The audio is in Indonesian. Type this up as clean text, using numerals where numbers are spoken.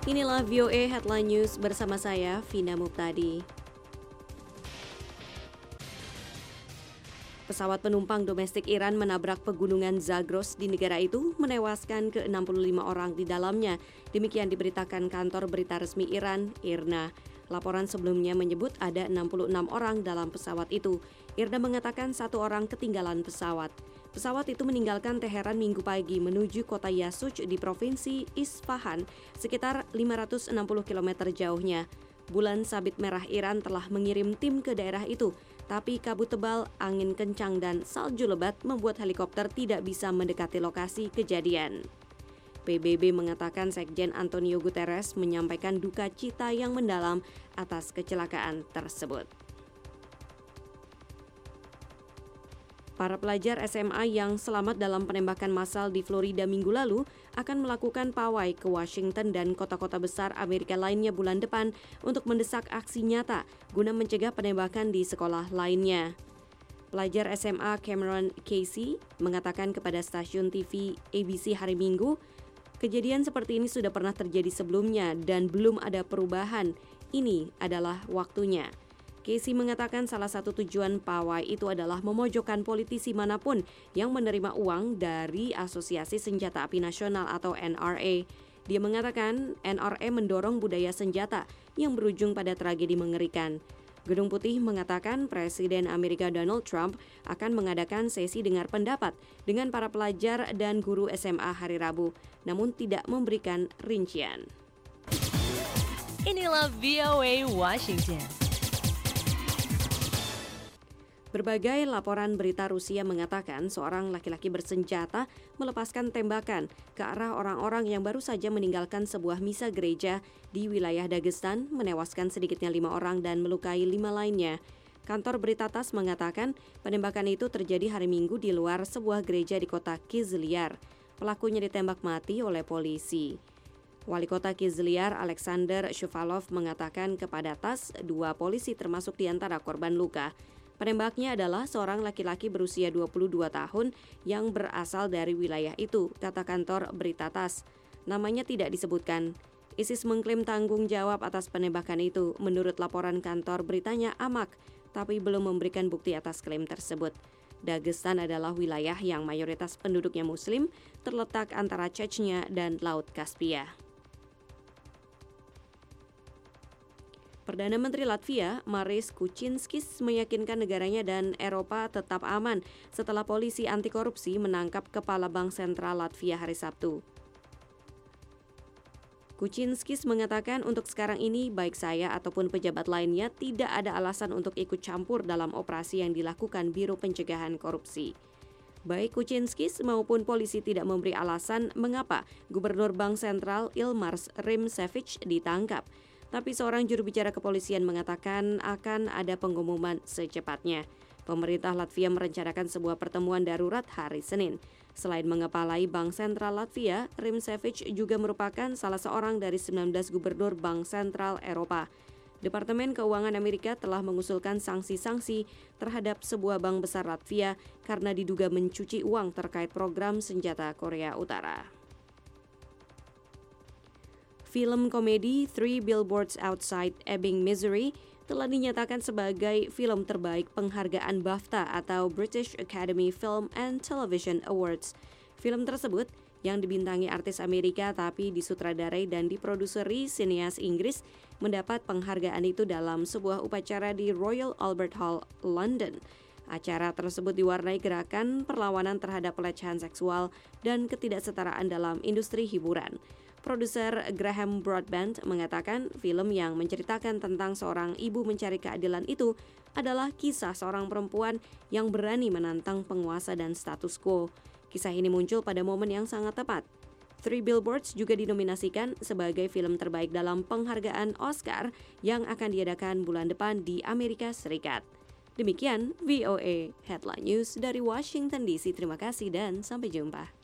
Inilah VOA Headline News bersama saya, Vina Muptadi. Pesawat penumpang domestik Iran menabrak pegunungan Zagros di negara itu, menewaskan ke-65 orang di dalamnya. Demikian diberitakan kantor berita resmi Iran, IRNA. Laporan sebelumnya menyebut ada 66 orang dalam pesawat itu. IRNA mengatakan satu orang ketinggalan pesawat. Pesawat itu meninggalkan Teheran Minggu pagi menuju kota Yasuj di provinsi Isfahan, sekitar 560 km jauhnya. Bulan Sabit Merah Iran telah mengirim tim ke daerah itu, tapi kabut tebal, angin kencang, dan salju lebat membuat helikopter tidak bisa mendekati lokasi kejadian. PBB mengatakan Sekjen Antonio Guterres menyampaikan duka cita yang mendalam atas kecelakaan tersebut. Para pelajar SMA yang selamat dalam penembakan massal di Florida minggu lalu akan melakukan pawai ke Washington dan kota-kota besar Amerika lainnya bulan depan untuk mendesak aksi nyata guna mencegah penembakan di sekolah lainnya. Pelajar SMA Cameron Casey mengatakan kepada stasiun TV ABC hari Minggu, kejadian seperti ini sudah pernah terjadi sebelumnya dan belum ada perubahan. Ini adalah waktunya. Casey mengatakan salah satu tujuan pawai itu adalah memojokkan politisi manapun yang menerima uang dari Asosiasi Senjata Api Nasional atau NRA. Dia mengatakan NRA mendorong budaya senjata yang berujung pada tragedi mengerikan. Gedung Putih mengatakan Presiden Amerika Donald Trump akan mengadakan sesi dengar pendapat dengan para pelajar dan guru SMA hari Rabu, namun tidak memberikan rincian. Inilah VOA Washington. Berbagai laporan berita Rusia mengatakan seorang laki-laki bersenjata melepaskan tembakan ke arah orang-orang yang baru saja meninggalkan sebuah misa gereja di wilayah Dagestan, menewaskan sedikitnya 5 orang dan melukai 5 lainnya. Kantor berita TASS mengatakan penembakan itu terjadi hari Minggu di luar sebuah gereja di kota Kizlyar. Pelakunya ditembak mati oleh polisi. Wali kota Kizlyar, Alexander Shuvalov, mengatakan kepada TASS 2 polisi termasuk di antara korban luka. Penembaknya adalah seorang laki-laki berusia 22 tahun yang berasal dari wilayah itu, kata kantor berita TASS. Namanya tidak disebutkan. ISIS mengklaim tanggung jawab atas penembakan itu, menurut laporan kantor beritanya Amak, tapi belum memberikan bukti atas klaim tersebut. Dagestan adalah wilayah yang mayoritas penduduknya Muslim, terletak antara Chechnya dan Laut Kaspia. Perdana Menteri Latvia, Maris Kučinskis, meyakinkan negaranya dan Eropa tetap aman setelah polisi anti korupsi menangkap Kepala Bank Sentral Latvia hari Sabtu. Kučinskis mengatakan untuk sekarang ini baik saya ataupun pejabat lainnya tidak ada alasan untuk ikut campur dalam operasi yang dilakukan Biro Pencegahan Korupsi. Baik Kučinskis maupun polisi tidak memberi alasan mengapa Gubernur Bank Sentral Ilmars Rimšević ditangkap. Tapi seorang juru bicara kepolisian mengatakan akan ada pengumuman secepatnya. Pemerintah Latvia merencanakan sebuah pertemuan darurat hari Senin. Selain mengepalai Bank Sentral Latvia, Rimšević juga merupakan salah seorang dari 19 gubernur Bank Sentral Eropa. Departemen Keuangan Amerika telah mengusulkan sanksi-sanksi terhadap sebuah bank besar Latvia karena diduga mencuci uang terkait program senjata Korea Utara. Film komedi Three Billboards Outside Ebbing, Missouri telah dinyatakan sebagai film terbaik penghargaan BAFTA atau British Academy Film and Television Awards. Film tersebut yang dibintangi artis Amerika tapi disutradarai dan diproduseri sineas Inggris mendapat penghargaan itu dalam sebuah upacara di Royal Albert Hall, London. Acara tersebut diwarnai gerakan perlawanan terhadap pelecehan seksual dan ketidaksetaraan dalam industri hiburan. Produser Graham Broadbent mengatakan film yang menceritakan tentang seorang ibu mencari keadilan itu adalah kisah seorang perempuan yang berani menantang penguasa dan status quo. Kisah ini muncul pada momen yang sangat tepat. Three Billboards juga dinominasikan sebagai film terbaik dalam penghargaan Oscar yang akan diadakan bulan depan di Amerika Serikat. Demikian VOA Headline News dari Washington DC. Terima kasih dan sampai jumpa.